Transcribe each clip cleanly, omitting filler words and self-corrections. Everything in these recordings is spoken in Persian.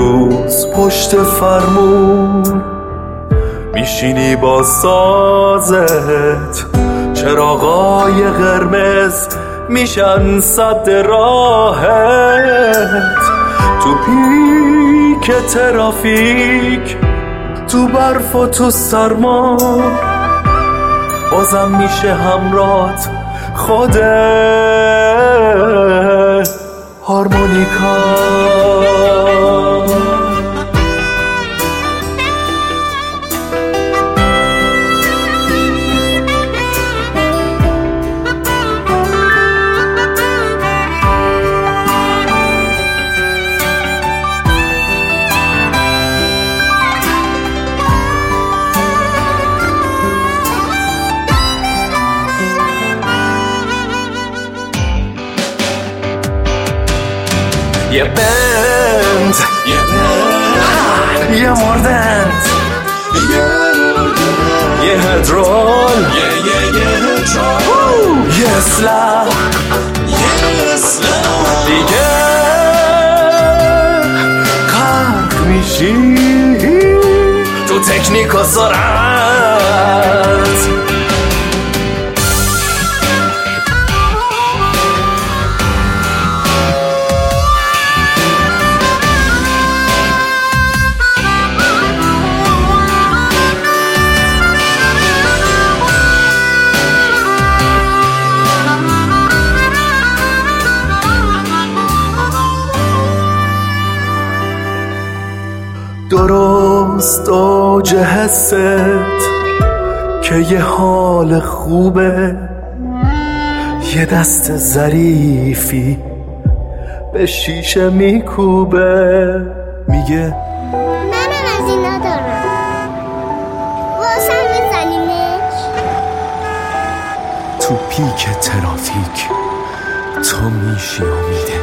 روز پشت فرمون میشینی با سازت، چراغای قرمز میشن سد راهت. تو پیک ترافیک، تو برف و تو سرما، بازم میشه همرات خود هارمونیکا. یه بند، یه مردند، یه هدرول، یه اسلح دیگه غرق میشی تو تکنیک و سرعت. درست اوج حست که یه حال خوبه، یه دست ظریفی به شیشه میکوبه، میگه من از اینا دارم، واسم میزنیمش. تو پیک ترافیک تو میشی و میده،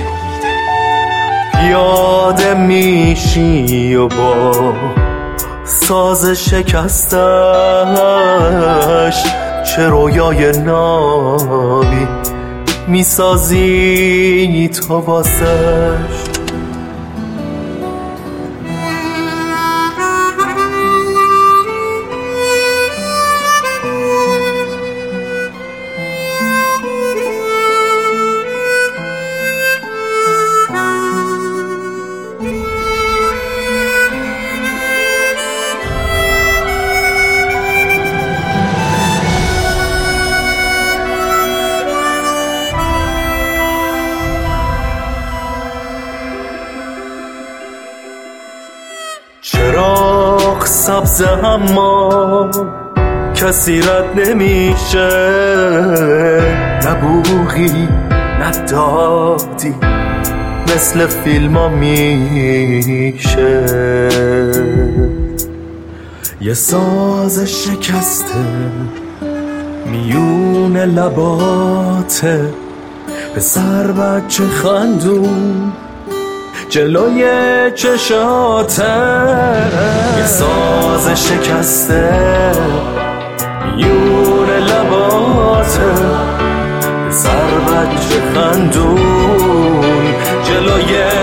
پیاده میشی و با ساز شکستش چه رویای نابی میسازی تو واسش. چراغ سبز اما کسی رد نمیشه، نه بوغی نه دادی مثل فیلم ها میشه. یه ساز شکسته میون لباته، پسر بچه خندون جلوی چشاته. یه ساز شکسته میون لباته، پسر بچه خندون جلوی